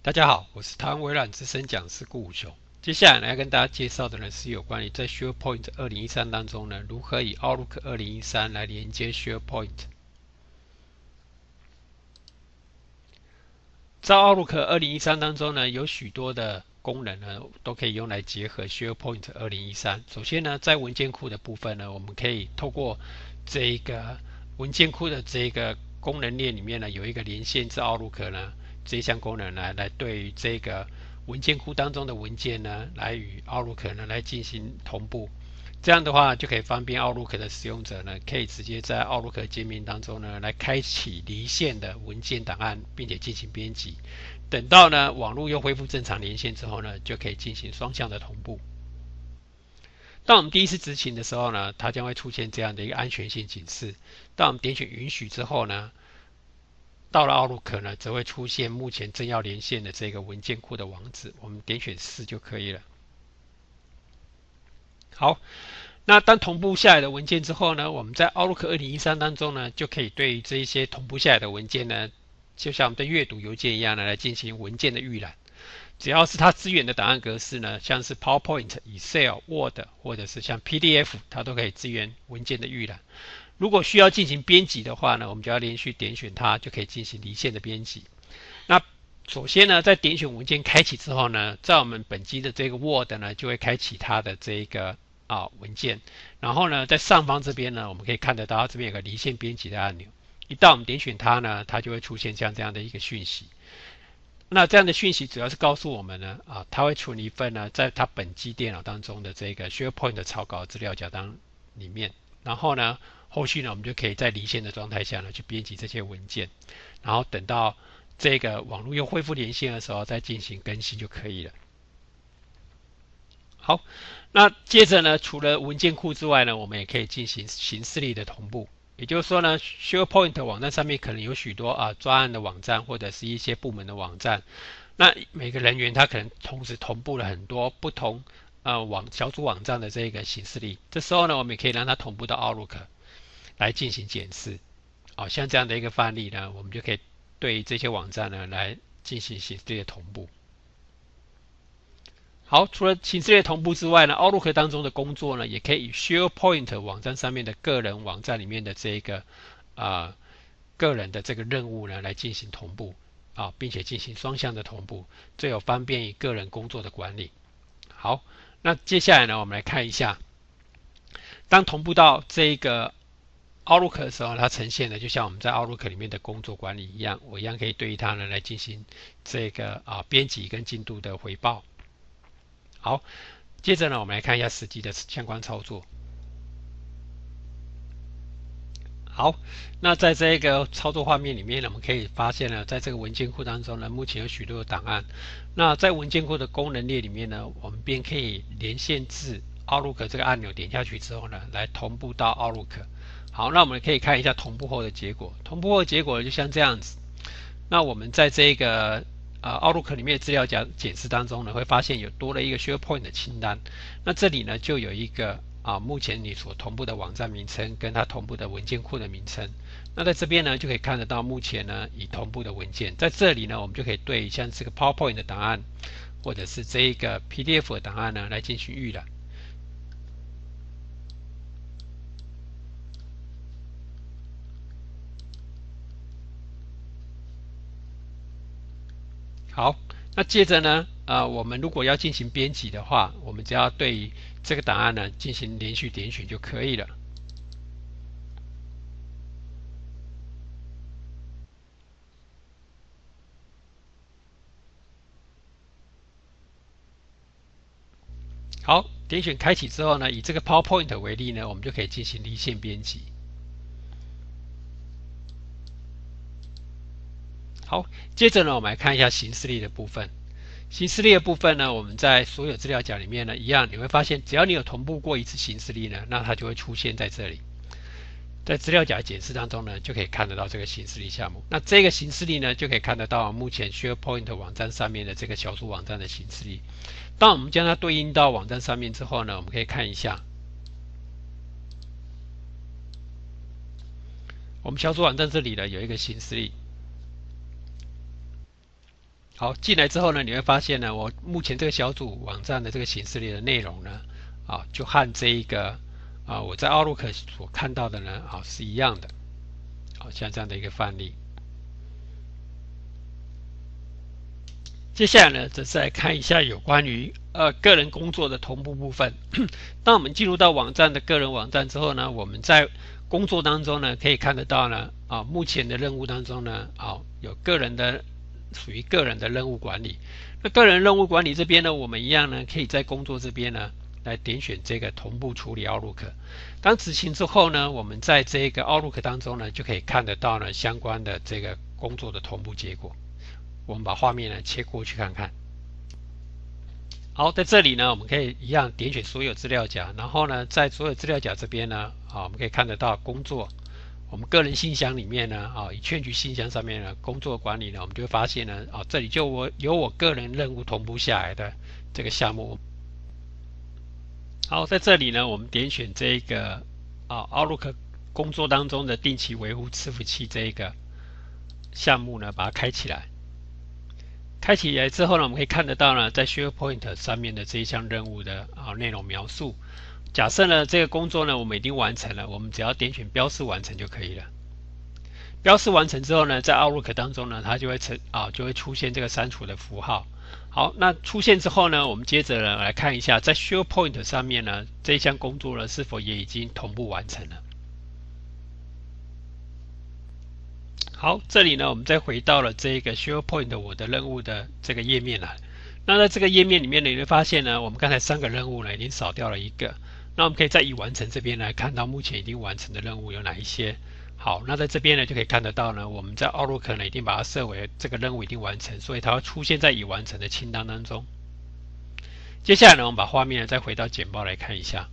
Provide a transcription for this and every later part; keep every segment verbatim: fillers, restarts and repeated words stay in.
大家好，我是台湾微软资深讲师顾武雄。接下来呢，要跟大家介绍的呢是有关于在 SharePoint 二零一三当中呢，如何以 Outlook 二零一三来连接 SharePoint。在 Outlook 二零一三当中呢，有许多的功能呢，都可以用来结合 SharePoint 二零一三。首先呢，在文件库的部分呢，我们可以透过这个文件库的这个功能列里面呢，有一个连线至 Outlook 呢这一项功能呢，来对于这个文件库当中的文件呢，来与 Outlook 呢来进行同步。这样的话就可以方便 Outlook 的使用者呢，可以直接在 Outlook 界面当中呢，来开启离线的文件档案，并且进行编辑。等到呢网络又恢复正常连线之后呢，就可以进行双向的同步。当我们第一次执行的时候呢，它将会出现这样的一个安全性警示。当我们点选允许之后呢，到了 Outlook 呢，则会出现目前正要连线的这个文件库的网址，我们点选是就可以了。好，那当同步下来的文件之后呢，我们在 Outlook 二零一三当中呢，就可以对于这一些同步下来的文件呢，就像我们的阅读邮件一样呢，来进行文件的预览。只要是它支援的档案格式呢，像是 PowerPoint、Excel、Word 或者是像 P D F， 它都可以支援文件的预览。如果需要进行编辑的话呢，我们就要连续点选它，就可以进行离线的编辑。那首先呢，在点选文件开启之后呢，在我们本机的这个 Word 呢，就会开启它的这个啊文件。然后呢，在上方这边呢，我们可以看得到这边有个离线编辑的按钮。一旦我们点选它呢，它就会出现像这样的一个讯息。那这样的讯息主要是告诉我们呢，啊，它会存一份呢，在它本机电脑当中的这个 SharePoint 的草稿资料夹当里面。然后呢，后续呢，我们就可以在离线的状态下呢，去编辑这些文件，然后等到这个网络又恢复连线的时候，再进行更新就可以了。好，那接着呢，除了文件库之外呢，我们也可以进行形式力的同步。也就是说呢 ，SharePoint 网站上面可能有许多啊专案的网站，或者是一些部门的网站。那每个人员他可能同时同步了很多不同呃网小组网站的这个形式力。这时候呢，我们也可以让它同步到 Outlook 来进行检视。哦，像这样的一个范例呢，我们就可以对这些网站呢来进行形式力的同步。好，除了形式列同步之外呢 ，Outlook 当中的工作呢，也可以与 SharePoint 网站上面的个人网站里面的这个啊、呃、个人的这个任务呢来进行同步啊，并且进行双向的同步，这有方便于个人工作的管理。好，那接下来呢，我们来看一下，当同步到这个 Outlook 的时候，它呈现的就像我们在 Outlook 里面的工作管理一样，我一样可以对于它呢来进行这个啊编辑跟进度的回报。好，接着呢，我们来看一下实际的相关操作。好，那在这个操作画面里面呢，我们可以发现呢，在这个文件库当中呢，目前有许多的档案。那在文件库的功能列里面呢，我们便可以连线至 Outlook 这个按钮，点下去之后呢，来同步到 Outlook。好，那我们可以看一下同步后的结果。同步后的结果就像这样子。那我们在这个呃 Outlook 里面的资料夹检视当中呢，会发现有多了一个 SharePoint 的清单。那这里呢就有一个啊，目前你所同步的网站名称跟它同步的文件库的名称。那在这边呢就可以看得到目前呢已同步的文件。在这里呢，我们就可以对像这个 PowerPoint 的档案，或者是这一个 P D F 的档案呢来进行预览。好，那接着呢，呃，我们如果要进行编辑的话，我们只要对于这个档案呢进行连续点选就可以了。好，点选开启之后呢，以这个 PowerPoint 为例呢，我们就可以进行离线编辑。好，接着呢，我们来看一下形式力的部分。形式力的部分呢，我们在所有资料夹里面呢，一样你会发现，只要你有同步过一次形式力呢，那它就会出现在这里。在资料夹检视当中呢，就可以看得到这个形式力项目。那这个形式力呢，就可以看得到目前 SharePoint 网站上面的这个小组网站的形式力。当我们将它对应到网站上面之后呢，我们可以看一下，我们小组网站这里呢有一个形式力。 好，进来之后呢，你会发现呢，我目前这个小组网站的这个显示里的内容呢，啊，就和这一个啊我在 Outlook 所看到的呢，啊是一样的。好，像这样的一个范例。接下来呢，则是来看一下有关于呃个人工作的同步部分。当我们进入到网站的个人网站之后呢，我们在工作当中呢，可以看得到呢，啊，目前的任务当中呢，啊，有个人的属于个人的任务管理。那个人任务管理这边呢，我们一样呢，可以在工作这边呢，来点选这个同步处理 Outlook。当执行之后呢，我们在这个 Outlook 当中呢，就可以看得到呢相关的这个工作的同步结果。我们把画面呢切过去看看。好，在这里呢，我们可以一样点选所有资料夹，然后呢，在所有资料夹这边呢，啊，我们可以看得到工作。我们个人信箱里面呢，啊，以劝局信箱上面呢，工作管理呢，我们就会发现呢，啊，这里就我有我个人任务同步下来的这个项目。好，在这里呢，我们点选这个啊 Outlook 工作当中的定期维护伺服器这一个项目呢，把它开起来。开起来之后呢，我们可以看得到呢，在 SharePoint 上面的这一项任务的啊内容描述。假设呢这个工作呢我们已经完成了，我们只要点选标示完成就可以了。标示完成之后呢，在 Outlook 当中呢，它就会成啊就会出现这个删除的符号。好，那出现之后呢，我们接着呢来看一下，在 SharePoint 上面呢这一项工作呢是否也已经同步完成了。好，这里呢，我们再回到了这个 SharePoint 我的任务的这个页面来。那在这个页面里面呢，你会发现呢，我们刚才三个任务呢已经少掉了一个。那我们可以在已完成这边来看到目前已经完成的任务有哪一些。好，那在这边呢就可以看得到呢，我们在 Outlook 呢已经把它设为这个任务已经完成，所以它会出现在已完成的清单当中。接下来呢，我们把画面呢再回到简报来看一下。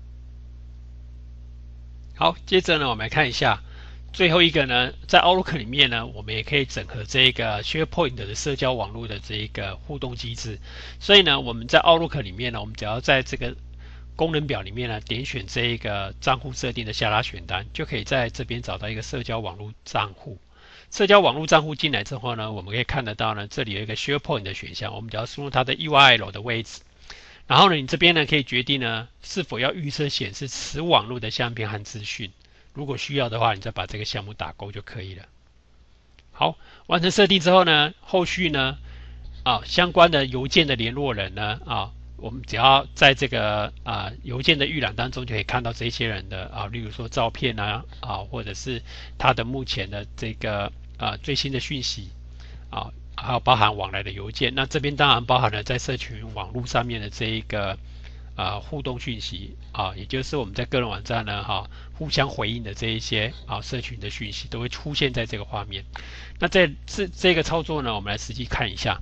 好，接着呢，我们来看一下。最后一个呢，在 Outlook 里面呢，我们也可以整合这个 SharePoint 的社交网络的这一个互动机制。所以呢，我们在 Outlook 里面呢，我们只要在这个功能表里面呢，点选这一个账户设定的下拉选单，就可以在这边找到一个社交网络账户。社交网络账户进来之后呢，我们可以看得到呢，这里有一个 SharePoint 的选项，我们只要输入它的 U R L 的位置。然后呢，你这边呢可以决定呢，是否要预设显示此网络的相片和资讯。如果需要的话，你再把这个项目打勾就可以了。好，完成设定之后呢，后续呢，啊，相关的邮件的联络人呢，啊，我们只要在这个啊邮件的预览当中就可以看到这些人的啊，例如说照片啊，啊，或者是他的目前的这个啊最新的讯息啊，还有包含往来的邮件。那这边当然包含了在社群网络上面的这一个。啊，互动讯息啊，也就是我们在个人网站呢，哈、啊，互相回应的这一些啊，社群的讯息都会出现在这个画面。那在这这个操作呢，我们来实际看一下。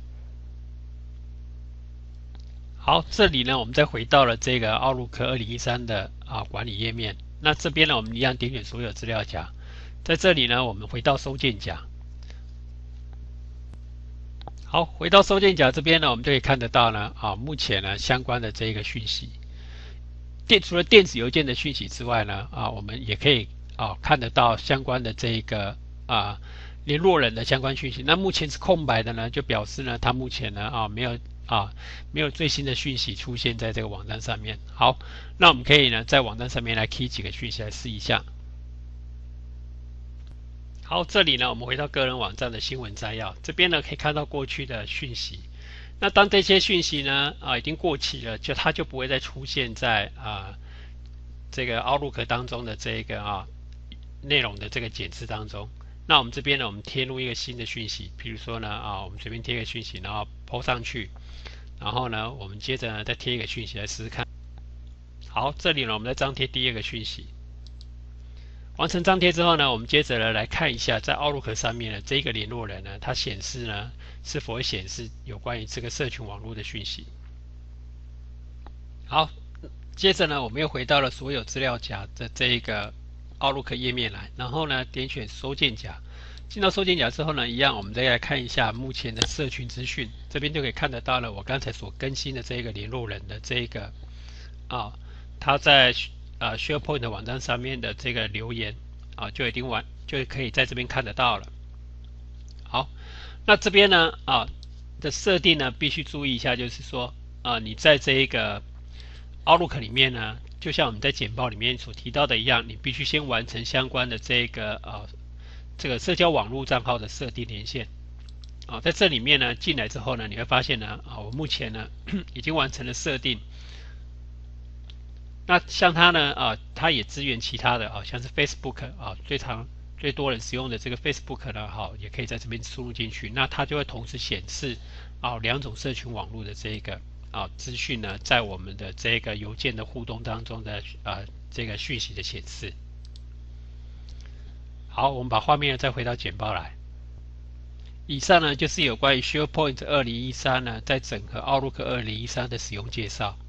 好，这里呢，我们再回到了这个 Outlook 二零一三的啊管理页面。那这边呢，我们一样点选所有资料夹，在这里呢，我们回到收件夹。好，回到收件夹这边呢，我们就可以看得到呢，啊，目前呢相关的这一个讯息，电除了电子邮件的讯息之外呢，啊，我们也可以啊看得到相关的这一个啊联络人的相关讯息。那目前是空白的呢，就表示呢，它目前呢啊没有啊没有最新的讯息出现在这个网站上面。好，那我们可以呢在网站上面来 key 几个讯息来试一下。好，这里呢，我们回到个人网站的新闻摘要，这边呢可以看到过去的讯息。那当这些讯息呢啊已经过期了，就它就不会再出现在啊这个 Outlook 当中的这个啊内容的这个检视当中。那我们这边呢，我们贴入一个新的讯息，比如说呢啊，我们随便贴一个讯息，然后 po 上去，然后呢，我们接着呢再贴一个讯息来试试看。好，这里呢，我们再张贴第二个讯息。完成张贴之后呢，我们接着呢来看一下，在 Outlook 上面呢，这个联络人呢，它显示呢是否会显示有关于这个社群网络的讯息。好，接着呢，我们又回到了所有资料夹的这一个 Outlook 页面来，然后呢，点选收件夹。进到收件夹之后呢，一样我们再来看一下目前的社群资讯，这边就可以看得到了我刚才所更新的这一个联络人的这一个啊，他在。啊 SharePoint 网站上面的这个留言啊，就已经完，就可以在这边看得到了。好，那这边呢啊， 的设定呢，必须注意一下，就是说啊、呃，你在这一个 Outlook 里面呢，就像我们在简报里面所提到的一样，你必须先完成相关的这个呃这个社交网络账号的设定连线。啊，在这里面呢，进来之后呢，你会发现呢，啊，我目前呢已经完成了设定。那像它呢，啊，它也支援其他的啊，像是 Facebook 啊，最常最多人使用的这个 Facebook 呢，好，也可以在这边输入进去，那它就会同时显示啊两种社群网络的这个啊资讯呢，在我们的这个邮件的互动当中的啊这个讯息的显示。好，我们把画面再回到简报来。以上呢就是有关于 SharePoint 二零一三呢在整合 Outlook 二零一三的使用介绍。